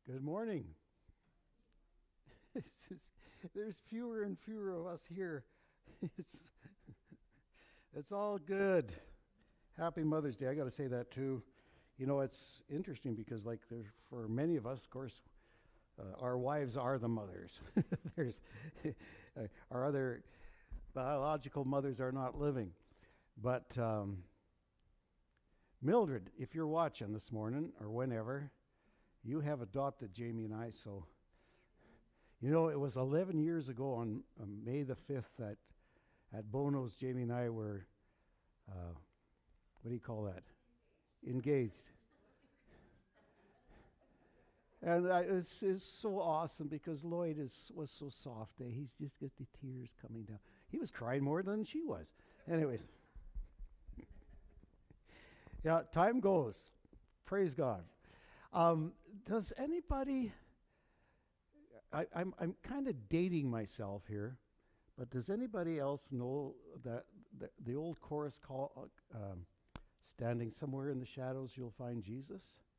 Good morning. There's fewer and fewer of us here. It's, it's all good. Happy Mother's Day. I got to say that too. You know, it's interesting because, like, for many of us, of course, our wives are the mothers. There's our other biological mothers are not living. But Mildred, if you're watching this morning or whenever, you have adopted Jamie and I. So, you know, it was 11 years ago on May the 5th that at Bono's, Jamie and I were, what do you call that? Engaged. And it's so awesome because Lloyd was so soft. He's just got the tears coming down. He was crying more than she was. Anyways. Yeah, time goes. Praise God. Does anybody, I'm kind of dating myself here, but does anybody else know that the old chorus call, standing somewhere in the shadows you'll find Jesus?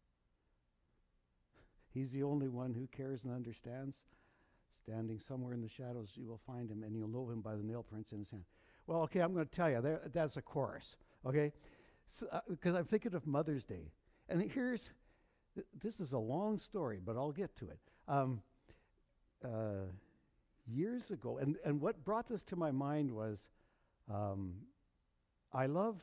He's the only one who cares and understands. Standing somewhere in the shadows you will find him, and you'll know him by the nail prints in his hand. Well, okay, I'm going to tell you, that's a chorus, okay? Because I'm thinking of Mother's Day. And this is a long story, but I'll get to it. Years ago, and what brought this to my mind was I love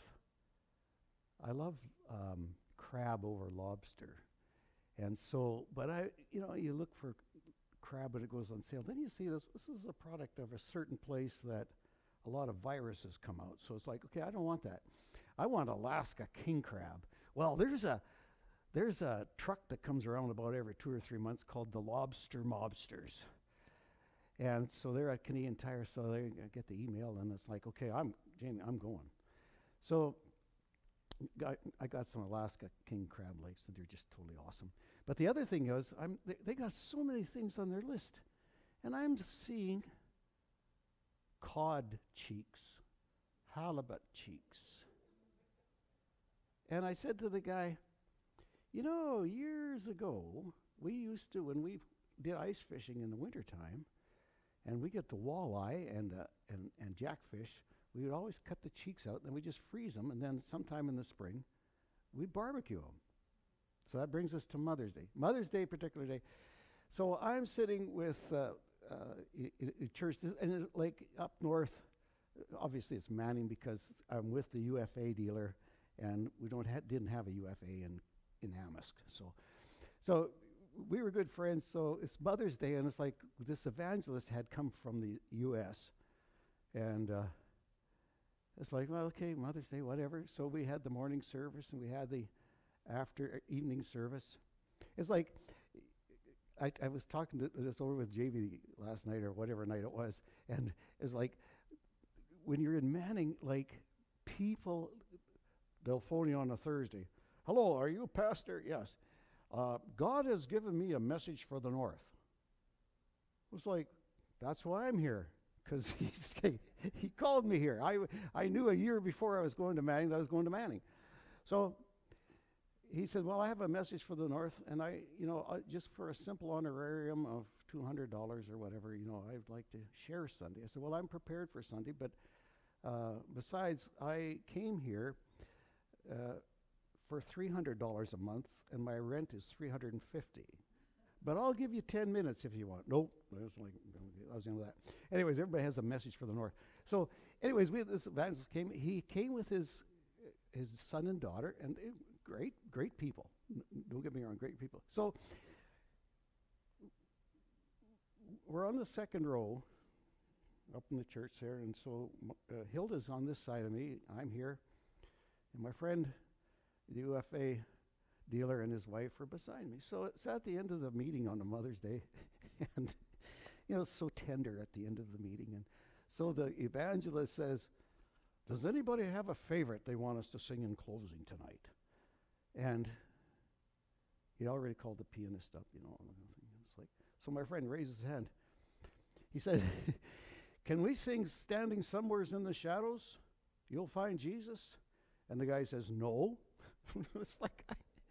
crab over lobster. And so, but you look for crab when it goes on sale. Then you see this is a product of a certain place that a lot of viruses come out. So it's like, okay, I don't want that. I want Alaska king crab. Well, there's a truck that comes around about every 2 or 3 months called the Lobster Mobsters. And so they're at Canadian Tire, so they get the email, and it's like, okay, Jamie, I'm going. So I got some Alaska king crab legs, and they're just totally awesome. But the other thing is, they got so many things on their list, and I'm seeing cod cheeks, halibut cheeks. And I said to the guy, you know, years ago, we used to, when we did ice fishing in the wintertime, and we get the walleye and jackfish, we would always cut the cheeks out, and then we just freeze them, and then sometime in the spring, we'd barbecue them. So that brings us to Mother's Day. Mother's Day, particular day. So I'm sitting with in church, and like up north, obviously it's Manning because I'm with the UFA dealer, and we didn't have a UFA in Amisk. So we were good friends. So it's Mother's Day, and it's like this evangelist had come from the U.S., and it's like, well, okay, Mother's Day, whatever. So we had the morning service, and we had the evening service. It's like, I was talking this over with JV last night or whatever night it was, and it's like, when you're in Manning, like, people, they'll phone you on a Thursday. Hello, are you a pastor? Yes. God has given me a message for the North. It was like, that's why I'm here, because he called me here. I knew a year before I was going to Manning that I was going to Manning. So he said, well, I have a message for the North, and just for a simple honorarium of $200 or whatever, I'd like to share Sunday. I said, well, I'm prepared for Sunday, but besides, I came here for $300 a month, and my rent is $350. But I'll give you 10 minutes if you want. Nope, I was into that. Anyways, everybody has a message for the North. So, anyways, this evangelist came. He came with his son and daughter, and great people. Don't get me wrong, great people. So we're on the second row up in the church there, and so Hilda's on this side of me. I'm here, and my friend, the UFA dealer, and his wife are beside me. So it's at the end of the meeting on a Mother's Day, and it's so tender at the end of the meeting. And so the evangelist says, does anybody have a favorite they want us to sing in closing tonight? And he already called the pianist up, It's like, so my friend raised his hand. He said, can we sing Standing Somewheres in the Shadows? You'll find Jesus? And the guy says, no. It's like,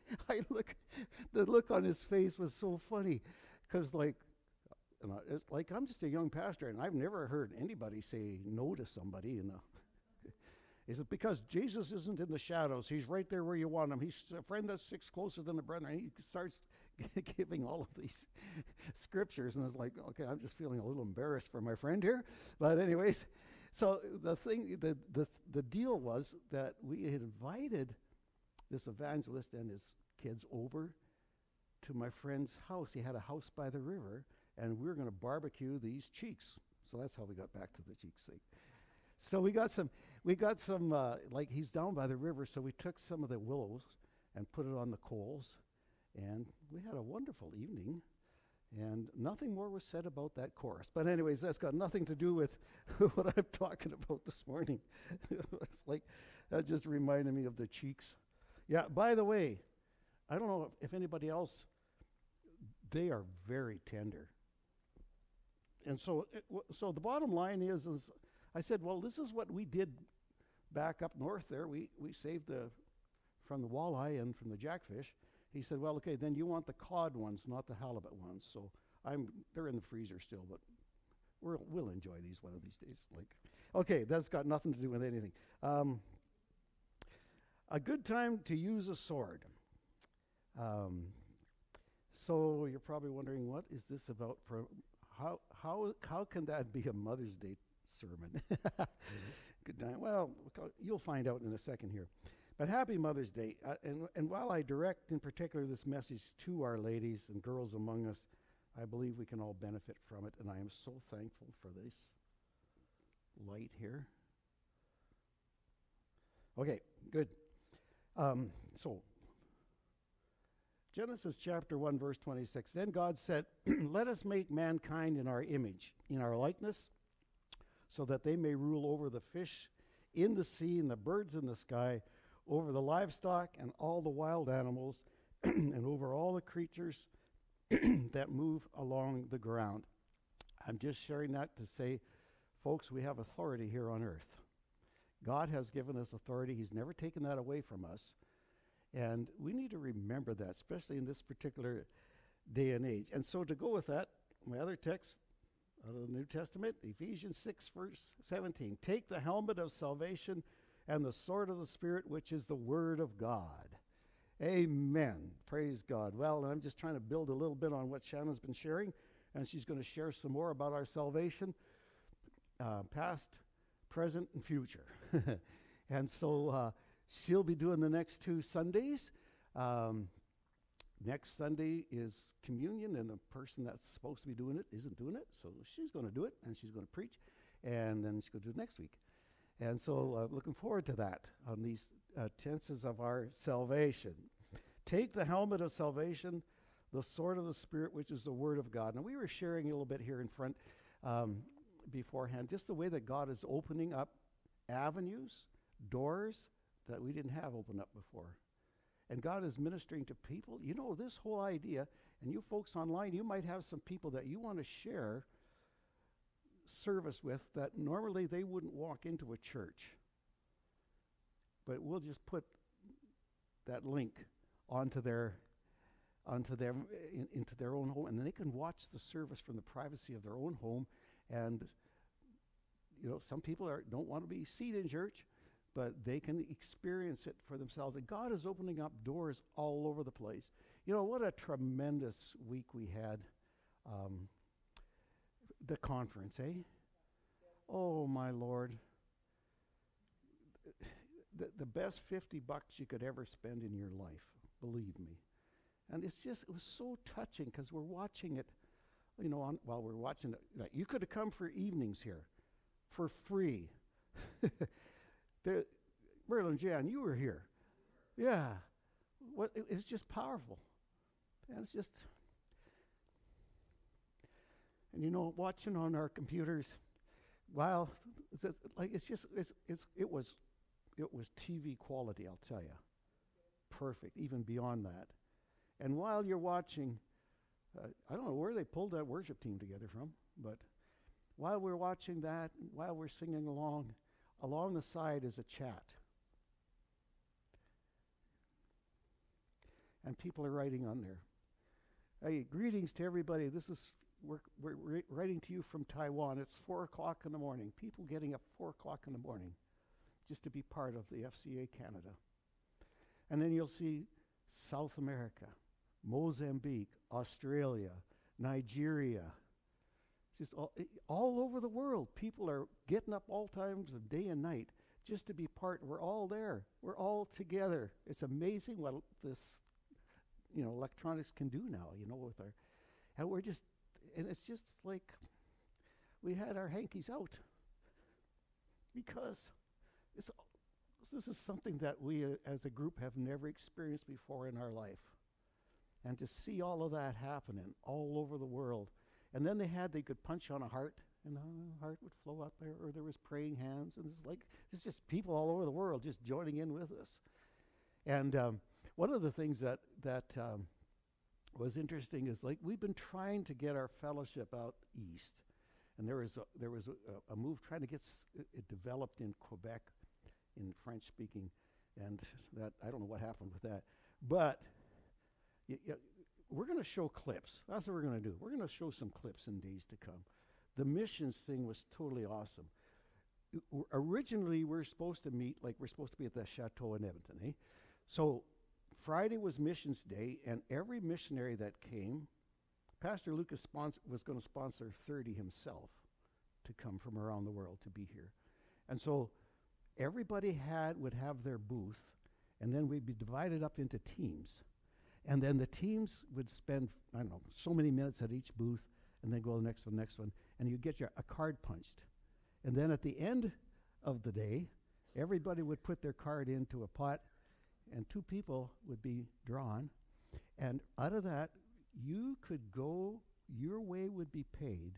The look on his face was so funny, because it's like I'm just a young pastor, and I've never heard anybody say no to somebody. Is it because Jesus isn't in the shadows? He's right there where you want him. He's a friend that sticks closer than a brother. And he starts giving all of these scriptures, and it's like, okay, I'm just feeling a little embarrassed for my friend here. But anyways, so the deal was that we had invited this evangelist and his kids over to my friend's house. He had a house by the river, and we were going to barbecue these cheeks. So that's how we got back to the cheeks thing. So we got some, like he's down by the river, so we took some of the willows and put it on the coals, and we had a wonderful evening, and nothing more was said about that chorus. But anyways, that's got nothing to do with what I'm talking about this morning. It's like, that just reminded me of the cheeks. Yeah, by the way, I don't know if anybody else, they are very tender. And so the bottom line is I said, well, this is what we did back up north there. We saved from the walleye and from the jackfish. He said, well, okay, then you want the cod ones, not the halibut ones. So they're in the freezer still, but we'll enjoy these one of these days. Okay, that's got nothing to do with anything. A good time to use a sword. So you're probably wondering, what is this about? How can that be a Mother's Day sermon? Good time. Well, you'll find out in a second here. But happy Mother's Day. And while I direct in particular this message to our ladies and girls among us, I believe we can all benefit from it. And I am so thankful for this light here. Okay, good. So Genesis chapter 1, verse 26. Then God said, let us make mankind in our image, in our likeness, so that they may rule over the fish in the sea and the birds in the sky, over the livestock and all the wild animals, and over all the creatures that move along the ground. I'm just sharing that to say, folks, we have authority here on earth. God has given us authority. He's never taken that away from us. And we need to remember that, especially in this particular day and age. And so to go with that, my other text out of the New Testament, Ephesians 6, verse 17. Take the helmet of salvation and the sword of the Spirit, which is the Word of God. Amen. Praise God. Well, I'm just trying to build a little bit on what Shannon's been sharing, and she's going to share some more about our salvation, past, present, and future. And so she'll be doing the next 2 Sundays. Next Sunday is communion, and the person that's supposed to be doing it isn't doing it, so she's going to do it, and she's going to preach, and then she's going to do it next week. And so looking forward to that on these tenses of our salvation. Take the helmet of salvation, the sword of the Spirit, which is the Word of God. Now, we were sharing a little bit here in front beforehand, just the way that God is opening up avenues, doors that we didn't have open up before. And God is ministering to people. You know, this whole idea, and you folks online, you might have some people that you want to share service with that normally they wouldn't walk into a church. But we'll just put that link onto them into their own home, and then they can watch the service from the privacy of their own home. And you know, some people don't want to be seated in church, but they can experience it for themselves. And God is opening up doors all over the place. You know, what a tremendous week we had. The conference, eh? Oh, my Lord. The best $50 you could ever spend in your life, believe me. And it was so touching because we're watching it, you know, while we're watching it. You could have come for evenings here for free. Merlin, Jan, you were here. Yeah. It was just powerful. And it's just... And you know, watching on our computers, wow, it was TV quality, I'll tell you. Perfect, even beyond that. And while you're watching, I don't know where they pulled that worship team together from, but while we're watching that, while we're singing along the side is a chat. and people are writing on there. Hey, greetings to everybody. We're writing to you from Taiwan. It's 4 o'clock in the morning. People getting up 4 o'clock in the morning just to be part of the FCA Canada. And then you'll see South America, Mozambique, Australia, Nigeria, just all over the world. People are getting up all times of day and night just to be part. We're all there. We're all together. It's amazing what this, electronics can do now, with our, and it's just like we had our hankies out because this is something that we as a group have never experienced before in our life. And to see all of that happening all over the world. And then they could punch on a heart, and the heart would flow up there, or there was praying hands, and it's just people all over the world just joining in with us. And one of the things that was interesting is, like, we've been trying to get our fellowship out east, and there was a move trying to get it developed in Quebec, in French speaking, and that I don't know what happened with that, but we're going to show clips. That's what we're going to do. We're going to show some clips in days to come. The missions thing was totally awesome. Originally, we're supposed to meet, we're supposed to be at the Chateau in Edmonton, eh? So Friday was Missions Day, and every missionary that came, Pastor Lucas was going to sponsor 30 himself to come from around the world to be here. And so everybody would have their booth, and then we'd be divided up into teams. And then the teams would spend, I don't know, so many minutes at each booth, and then go to the next one, and you get a card punched. And then at the end of the day, everybody would put their card into a pot, and 2 people would be drawn. And out of that, you could go, your way would be paid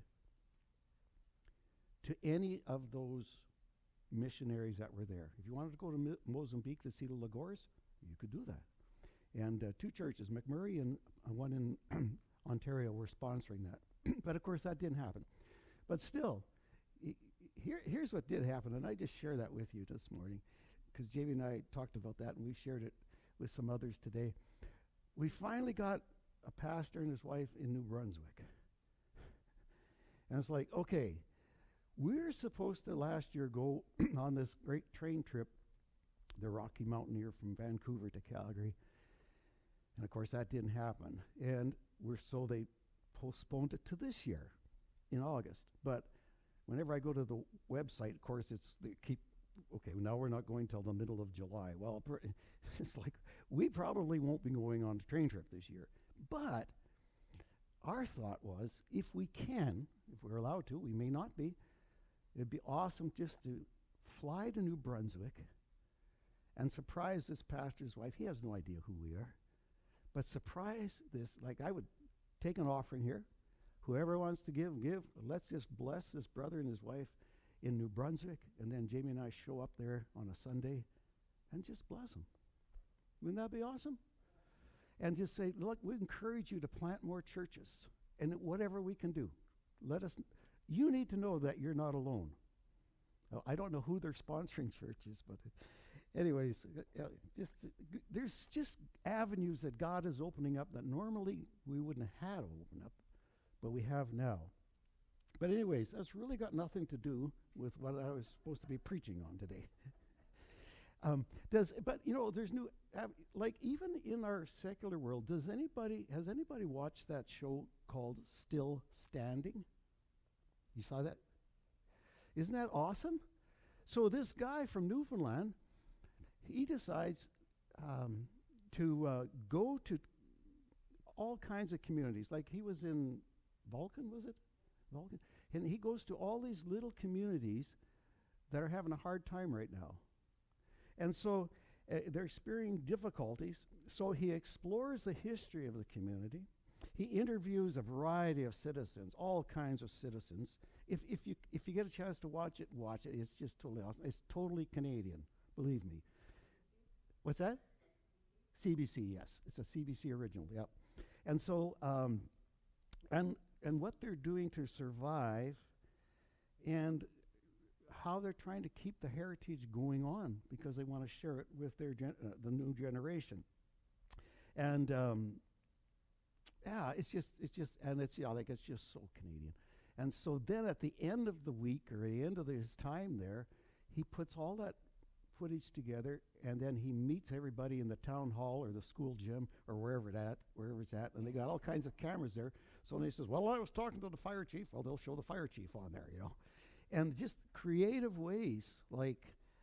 to any of those missionaries that were there. If you wanted to go to Mozambique to see the Lagores, you could do that. And 2 churches, McMurray and one in Ontario, were sponsoring that. But of course, that didn't happen. But still, here's what did happen, and I just share that with you this morning, because Jamie and I talked about that, and we shared it with some others today. We finally got a pastor and his wife in New Brunswick. And it's like, okay, we're supposed to last year go on this great train trip, the Rocky Mountaineer from Vancouver to Calgary. And of course, that didn't happen. And so they postponed it to this year in August. But whenever I go to the website, of course, okay, now we're not going till the middle of July. Well, it's like, we probably won't be going on a train trip this year. But our thought was, if we can, if we're allowed to, we may not be, it'd be awesome just to fly to New Brunswick and surprise this pastor's wife. He has no idea who we are. But surprise this, I would take an offering here. Whoever wants to give. Let's just bless this brother and his wife in New Brunswick. And then Jamie and I show up there on a Sunday and just bless them. Wouldn't that be awesome? And just say, look, we encourage you to plant more churches. And whatever we can do, you need to know that you're not alone. I don't know who they're sponsoring churches, but anyways, there's just avenues that God is opening up that normally we wouldn't have had open up, but we have now. But anyways, that's really got nothing to do with what I was supposed to be preaching on today. There's new, even in our secular world, has anybody watched that show called Still Standing? You saw that? Isn't that awesome? So this guy from Newfoundland, he decides to go to all kinds of communities. Like he was in Vulcan, was it? Vulcan? And he goes to all these little communities that are having a hard time right now. And so they're experiencing difficulties. So he explores the history of the community. He interviews a variety of citizens, all kinds of citizens. If you get a chance to watch it, watch it. It's just totally awesome. It's totally Canadian, believe me. What's that? CBC, yes. It's a CBC original, yep. And so, and what they're doing to survive and how they're trying to keep the heritage going on because they want to share it with their the new generation. And yeah, it's just, and it's, yeah, like, it's just so Canadian. And so then at the end of the week, or the end of his time there, he puts all that footage together, and then he meets everybody in the town hall or the school gym or wherever it's at, and they got all kinds of cameras there. So then he says, well, I was talking to the fire chief. Well, they'll show the fire chief on there, you know. And just creative ways, like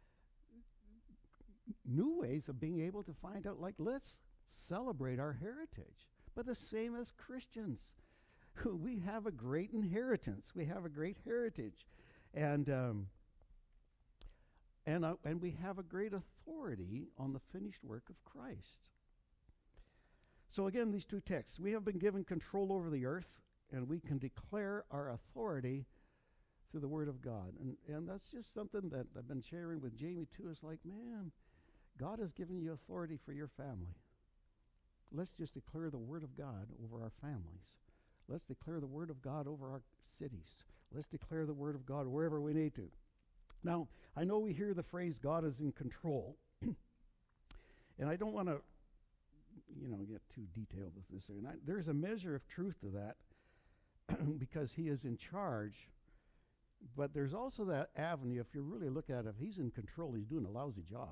new ways of being able to find out, like, let's celebrate our heritage. But the same as Christians, we have a great inheritance. We have a great heritage. And we have a great authority on the finished work of Christ. So again, these two texts, we have been given control over the earth, and we can declare our authority through the Word of God. And that's just something that I've been sharing with Jamie too. It's like, man, God has given you authority for your family. Let's just declare the Word of God over our families. Let's declare the Word of God over our cities. Let's declare the Word of God wherever we need to. Now, I know we hear the phrase God is in control, and I don't want to, get too detailed with this. And there's a measure of truth to that because he is in charge, but there's also that avenue, if you really look at it, if he's in control, he's doing a lousy job.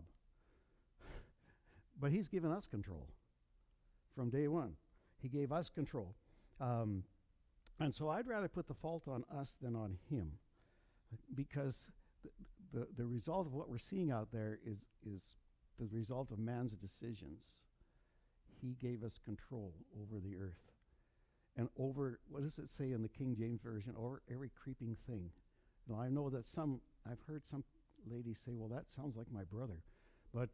But he's given us control from day one. He gave us control. And so I'd rather put the fault on us than on him, because the result of what we're seeing out there is the result of man's decisions. He gave us control over the earth. And over, what does it say in the King James Version? Over every creeping thing. Now, I know that I've heard some ladies say, well, that sounds like my brother. But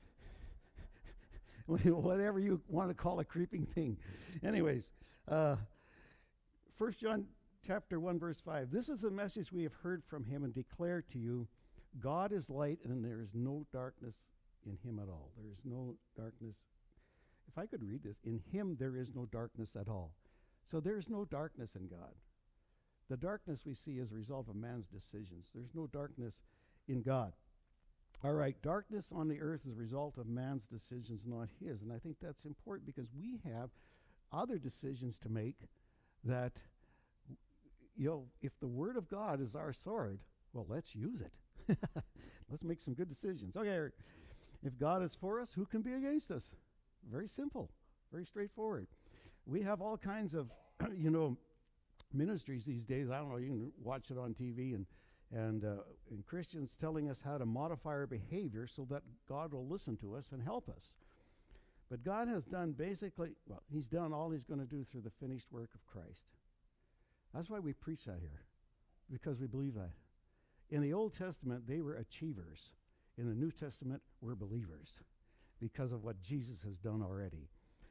whatever you want to call a creeping thing. Anyways, 1 John chapter 1, verse 5. This is the message we have heard from him and declare to you. God is light, and there is no darkness in him at all. There is no darkness. If I could read this, in him there is no darkness at all. So there's no darkness in God. The darkness we see is a result of man's decisions. There's no darkness in God. All right, darkness on the earth is a result of man's decisions, not his. And I think that's important because we have other decisions to make that, if the Word of God is our sword, well, let's use it. Let's make some good decisions. Okay, if God is for us, who can be against us? Very simple, very straightforward. We have all kinds of, ministries these days. I don't know, you can watch it on TV and Christians telling us how to modify our behavior so that God will listen to us and help us. But God has done he's done all he's going to do through the finished work of Christ. That's why we preach that here, because we believe that. In the Old Testament, they were achievers. In the New Testament, we're believers because of what Jesus has done already.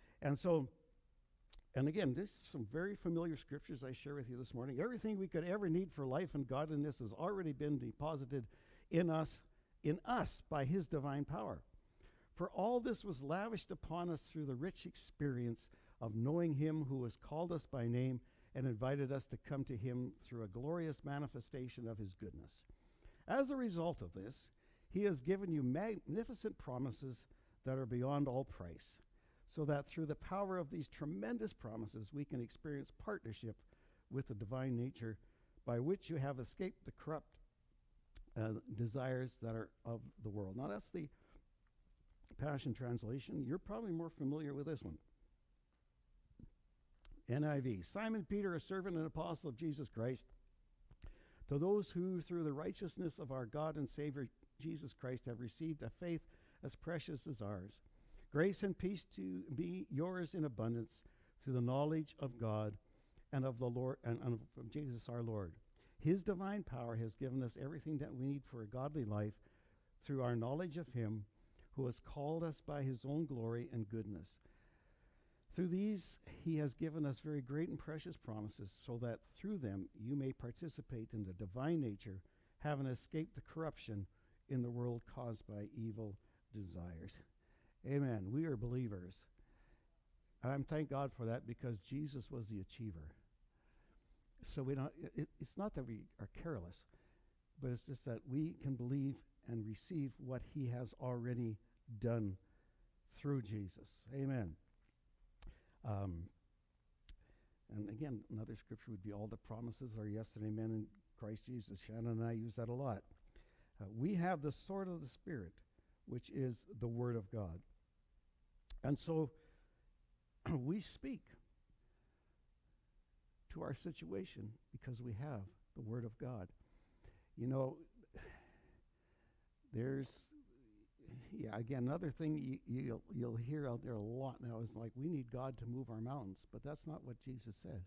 And again, this is some very familiar scriptures I share with you this morning. Everything we could ever need for life and godliness has already been deposited in us by his divine power. For all this was lavished upon us through the rich experience of knowing him who has called us by name and invited us to come to him through a glorious manifestation of his goodness. As a result of this, he has given you magnificent promises that are beyond all price, so that through the power of these tremendous promises, we can experience partnership with the divine nature by which you have escaped the corrupt desires that are of the world. Now, that's the Passion Translation. You're probably more familiar with this one. NIV. Simon Peter, a servant and apostle of Jesus Christ, to those who, through the righteousness of our God and Savior Jesus Christ, have received a faith as precious as ours. Grace and peace to be yours in abundance through the knowledge of God and of the Lord and of Jesus our Lord. His divine power has given us everything that we need for a godly life through our knowledge of him who has called us by his own glory and goodness. Through these, he has given us very great and precious promises, so that through them you may participate in the divine nature, having escaped the corruption in the world caused by evil desires. Amen. We are believers. I'm thank God for that, because Jesus was the achiever. So it's not that we are careless, but it's just that we can believe and receive what he has already done through Jesus. Amen. And again, another scripture would be all the promises are yes and amen in Christ Jesus. Shannon and I use that a lot. We have the sword of the Spirit, which is the Word of God. And so we speak to our situation because we have the Word of God. You know, there's, again, another thing you'll hear out there a lot now is like, we need God to move our mountains. But that's not what Jesus said.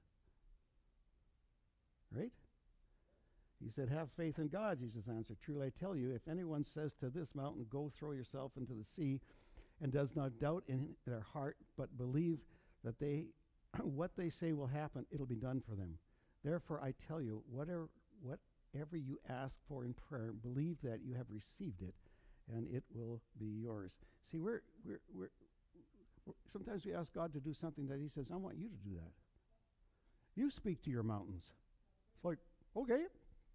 Right? He said, have faith in God, Jesus answered. Truly I tell you, if anyone says to this mountain, go throw yourself into the sea, and does not doubt in their heart, but believe that what they say will happen, it'll be done for them. Therefore I tell you, whatever you ask for in prayer, believe that you have received it, and it will be yours. See, we're sometimes we ask God to do something that he says, I want you to do that. You speak to your mountains. It's like, okay.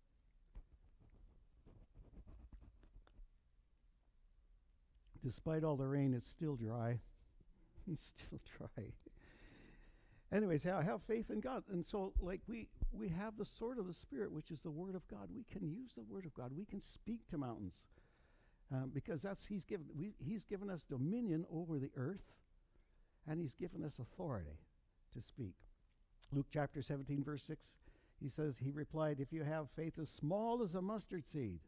Despite all the rain, it's still dry. It's still dry. Anyways, have faith in God. And so, like, we have the sword of the Spirit, which is the Word of God. We can use the Word of God. We can speak to mountains. Because he's given us dominion over the earth, and he's given us authority to speak. Luke chapter 17, verse 6, he says, he replied, if you have faith as small as a mustard seed,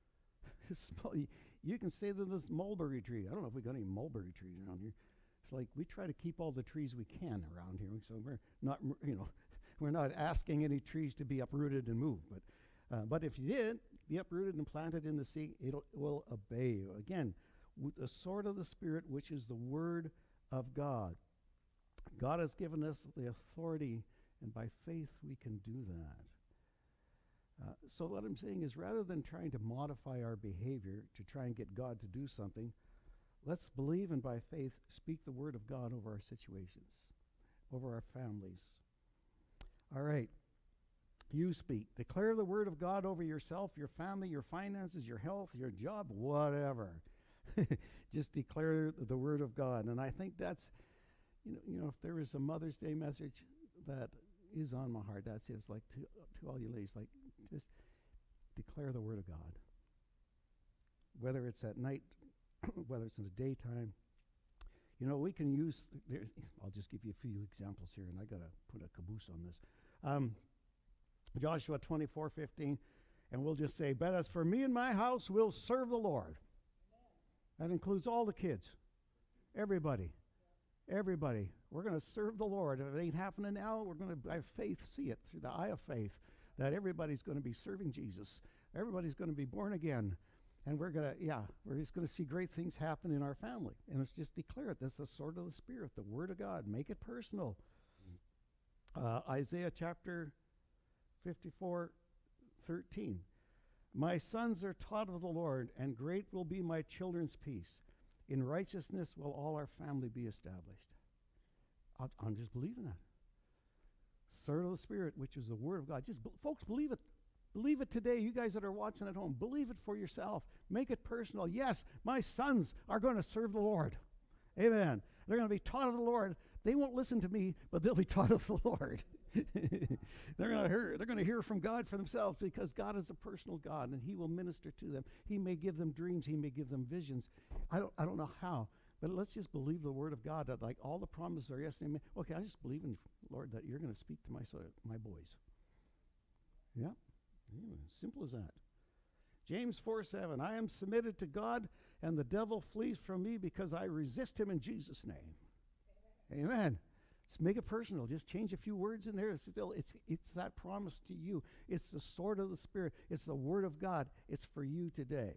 you can say to this mulberry tree. I don't know if we got any mulberry trees around here. It's like we try to keep all the trees we can around here, so we're not asking any trees to be uprooted and moved. But if you did, be uprooted and planted in the sea, it will obey you. Again, with the sword of the Spirit, which is the Word of God. God has given us the authority, and by faith we can do that. So what I'm saying is, rather than trying to modify our behavior to try and get God to do something, let's believe and by faith speak the Word of God over our situations, over our families. All right. You speak. Declare the Word of God over yourself, your family, your finances, your health, your job, whatever. Just declare the Word of God. And I think that's, if there is a Mother's Day message that is on my heart, that's it. It's like to all you ladies, like, just declare the Word of God. Whether it's at night, whether it's in the daytime. We can use, I'll just give you a few examples here, and I got to put a caboose on this. Joshua 24:15, and we'll just say, but as for me and my house, we'll serve the Lord. That includes all the kids, everybody. We're going to serve the Lord. If it ain't happening now, we're going to, by faith, see it through the eye of faith, that everybody's going to be serving Jesus. Everybody's going to be born again. And we're just going to see great things happen in our family. And let's just declare it. That's the sword of the Spirit, the Word of God. Make it personal. Isaiah chapter 54:13. My sons are taught of the Lord, and great will be my children's peace. In righteousness will all our family be established. I'm just believing that. Sword of the Spirit, which is the Word of God. Folks, believe it. Believe it today. You guys that are watching at home, believe it for yourself. Make it personal. Yes, my sons are going to serve the Lord. Amen. They're going to be taught of the Lord. They won't listen to me, but they'll be taught of the Lord. They're going to hear from God for themselves, because God is a personal God, and he will minister to them. He may give them dreams. He may give them visions. I don't know how, but let's just believe the Word of God, that like all the promises are yes and amen. Okay, I just believe in Lord that you're going to speak to my boys. Yeah. Simple as that. James 4:7, I am submitted to God, and the devil flees from me because I resist him in Jesus' name. Amen. Let's make it personal. Just change a few words in there. It's that promise to you. It's the sword of the Spirit. It's the Word of God. It's for you today.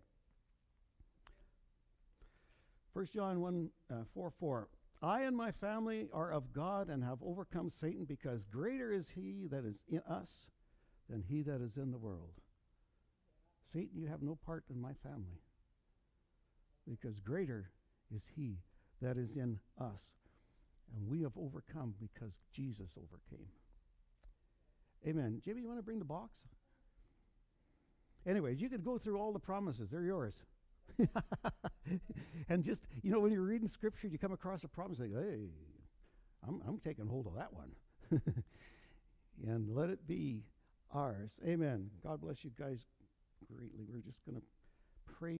1 John 1:4. I and my family are of God and have overcome Satan, because greater is he that is in us than he that is in the world. Satan, you have no part in my family, because greater is he that is in us. And we have overcome because Jesus overcame. Amen. Jimmy, you want to bring the box? Anyways, you could go through all the promises. They're yours. And just, when you're reading Scripture, you come across a promise, like, hey, I'm taking hold of that one. And let it be ours. Amen. God bless you guys greatly. We're just going to pray.